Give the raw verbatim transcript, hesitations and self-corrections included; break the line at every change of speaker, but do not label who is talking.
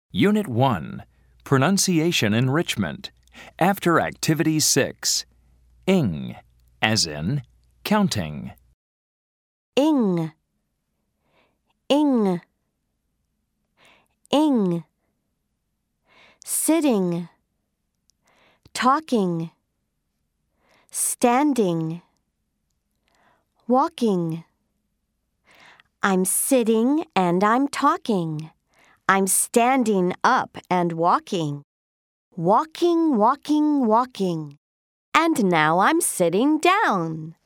Unit one, Pronunciation Enrichment. After Activity six, ing, as in counting.
Ing, ing, ing. Sitting, talking, standing, walking. I'm sitting and I'm talking. I'm standing up and walking. Walking, walking, walking. And now I'm sitting down.